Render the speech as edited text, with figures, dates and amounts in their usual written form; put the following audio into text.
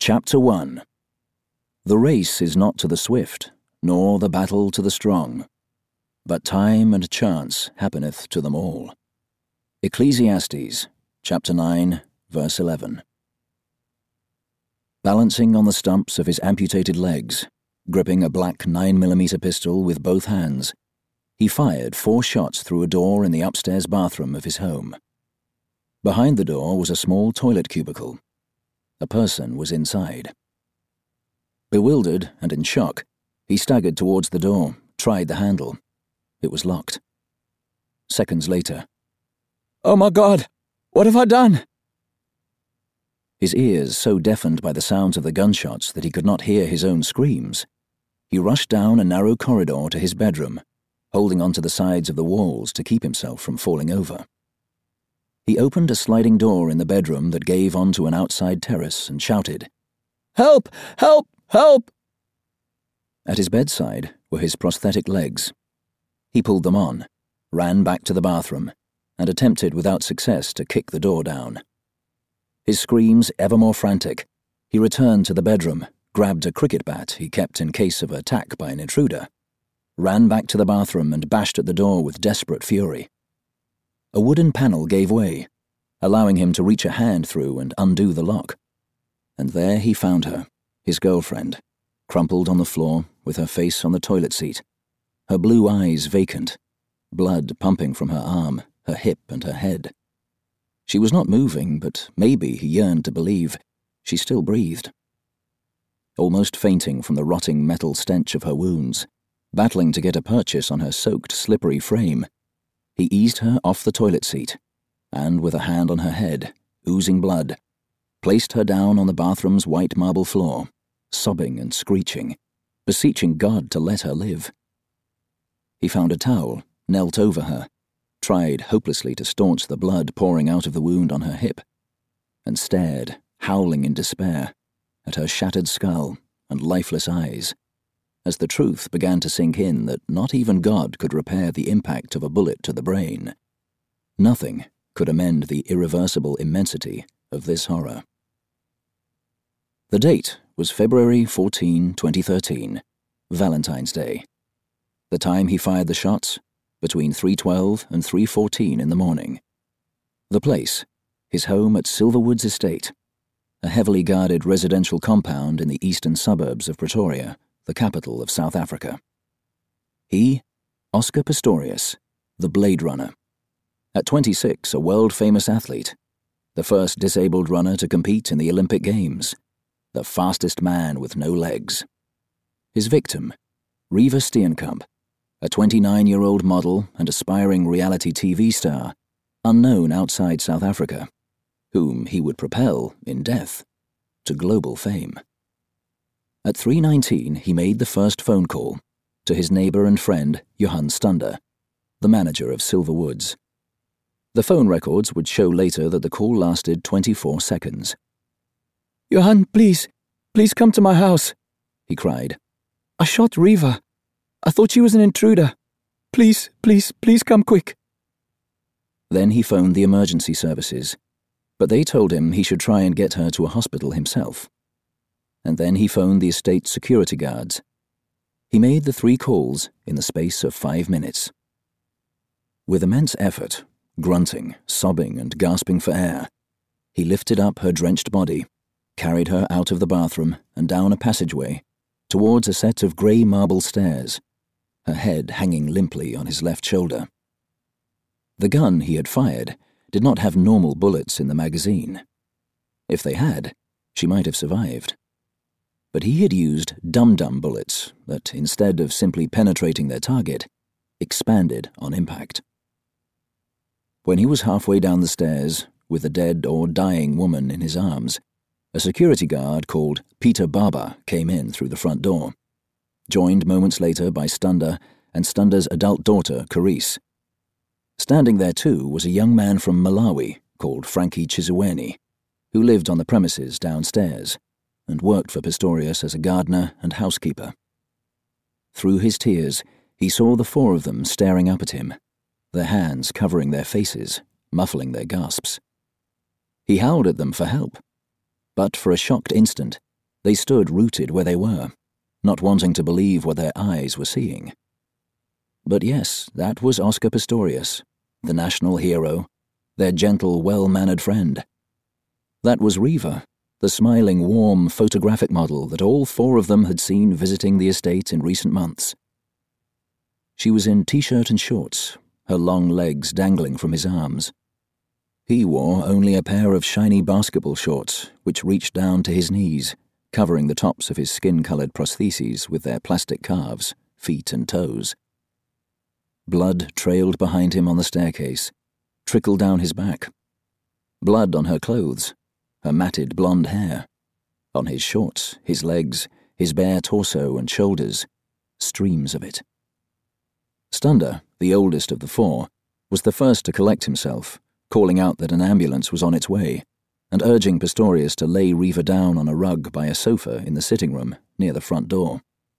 Chapter 1. The race is not to the swift, nor the battle to the strong, but time and chance happeneth to them all. Ecclesiastes, chapter 9, verse 11. Balancing on the stumps of his amputated legs, gripping a black 9mm pistol with both hands, he fired 4 shots through a door in the upstairs bathroom of his home. Behind the door was a small toilet cubicle. A person was inside. Bewildered and in shock, he staggered towards the door, tried the handle. It was locked. Seconds later, "Oh my God! What have I done?" His ears so deafened by the sounds of the gunshots that he could not hear his own screams, he rushed down a narrow corridor to his bedroom, holding onto the sides of the walls to keep himself from falling over. He opened a sliding door in the bedroom that gave onto an outside terrace and shouted, "Help! Help! Help!" At his bedside were his prosthetic legs. He pulled them on, ran back to the bathroom, and attempted without success to kick the door down. His screams ever more frantic, he returned to the bedroom, grabbed a cricket bat he kept in case of attack by an intruder, ran back to the bathroom and bashed at the door with desperate fury. A wooden panel gave way, allowing him to reach a hand through and undo the lock. And there he found her, his girlfriend, crumpled on the floor with her face on the toilet seat, her blue eyes vacant, blood pumping from her arm, her hip and her head. She was not moving, but maybe he yearned to believe she still breathed. Almost fainting from the rotting metal stench of her wounds, battling to get a purchase on her soaked, slippery frame, he eased her off the toilet seat, and with a hand on her head, oozing blood, placed her down on the bathroom's white marble floor, sobbing and screeching, beseeching God to let her live. He found a towel, knelt over her, tried hopelessly to staunch the blood pouring out of the wound on her hip, and stared, howling in despair, at her shattered skull and lifeless eyes, as the truth began to sink in that not even God could repair the impact of a bullet to the brain. Nothing could amend the irreversible immensity of this horror. The date was February 14, 2013, Valentine's Day. The time he fired the shots, between 3:12 and 3:14 in the morning. The place, his home at Silverwoods Estate, a heavily guarded residential compound in the eastern suburbs of Pretoria, the capital of South Africa. He, Oscar Pistorius, the Blade Runner. At 26, a world-famous athlete, the first disabled runner to compete in the Olympic Games, the fastest man with no legs. His victim, Reeva Steenkamp, a 29-year-old model and aspiring reality TV star, unknown outside South Africa, whom he would propel, in death, to global fame. At 3:19, he made the first phone call to his neighbor and friend, Johan Stander, the manager of Silverwoods. The phone records would show later that the call lasted 24 seconds. "Johan, please come to my house," he cried. "I shot Reeva. I thought she was an intruder. Please come quick." Then he phoned the emergency services, but they told him he should try and get her to a hospital himself. And then he phoned the estate's security guards. He made the 3 calls in the space of 5 minutes. With immense effort, grunting, sobbing, and gasping for air, he lifted up her drenched body, carried her out of the bathroom and down a passageway towards a set of grey marble stairs, her head hanging limply on his left shoulder. The gun he had fired did not have normal bullets in the magazine. If they had, she might have survived. But he had used dum-dum bullets that, instead of simply penetrating their target, expanded on impact. When he was halfway down the stairs, with a dead or dying woman in his arms, a security guard called Peter Barber came in through the front door, joined moments later by Stander and Stunder's adult daughter, Carice. Standing there too was a young man from Malawi called Frankie Chiziweni, who lived on the premises downstairs and worked for Pistorius as a gardener and housekeeper. Through his tears, he saw the 4 of them staring up at him, their hands covering their faces, muffling their gasps. He howled at them for help, but for a shocked instant, They stood rooted where they were, not wanting to believe what their eyes were seeing. But yes, that was Oscar Pistorius, the national hero, their gentle, well-mannered friend. That was Reva, the smiling, warm, photographic model that all four of them had seen visiting the estate in recent months. She was in t-shirt and shorts, her long legs dangling from his arms. He wore only a pair of shiny basketball shorts, which reached down to his knees, covering the tops of his skin-colored prostheses with their plastic calves, feet and toes. Blood trailed behind him on the staircase, trickled down his back. Blood on her clothes, her matted blonde hair. On his shorts, his legs, his bare torso and shoulders, streams of it. Stunder, the oldest of the four, was the first to collect himself, calling out that an ambulance was on its way, and urging Pistorius to lay Reva down on a rug by a sofa in the sitting room near the front door.